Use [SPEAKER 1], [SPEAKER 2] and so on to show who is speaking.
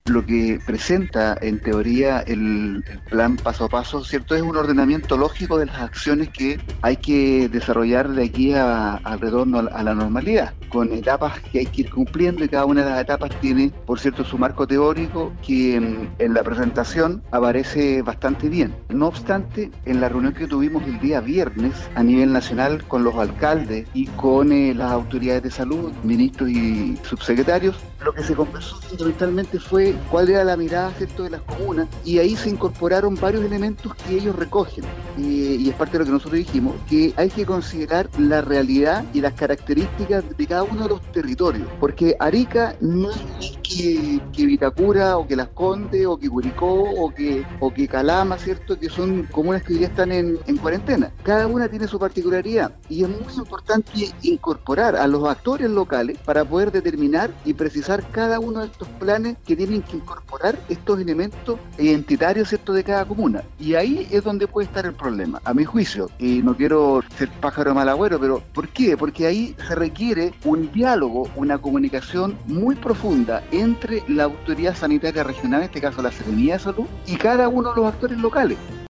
[SPEAKER 1] lo que presenta en teoría el plan paso a paso, ¿cierto? Es un ordenamiento lógico de las acciones que hay que desarrollar de aquí al retorno a la normalidad, con etapas que hay que ir cumpliendo y cada una de las etapas tiene, por cierto, su marco teórico que en la presentación aparece bastante bien. No obstante, en la reunión que tuvimos el día viernes a nivel nacional con los alcaldes y con las autoridades de salud, ministros y subsecretarios, lo que se conversó fundamentalmente fue cuál era la mirada, ¿cierto?, de las comunas, y ahí se incorporaron varios elementos que ellos recogen. Y es parte de lo que nosotros dijimos, que hay que considerar la realidad y las características de cada uno de los territorios, porque Arica no es que Vitacura, o que Las Condes, o que Curicó, o que Calama, ¿cierto?, que son comunas que ya están en cuarentena. Cada una tiene su particularidad y es muy importante incorporar a los actores locales para poder determinar y precisar cada uno de estos planes que tienen que incorporar estos elementos identitarios, ¿cierto?, de cada comuna. Y ahí es donde puede estar el problema, a mi juicio. Y no quiero ser pájaro mal agüero, pero ¿por qué? Porque ahí se requiere un diálogo, una comunicación muy profunda entre la autoridad sanitaria regional, en este caso la Seremía de Salud, y cada uno de los actores locales.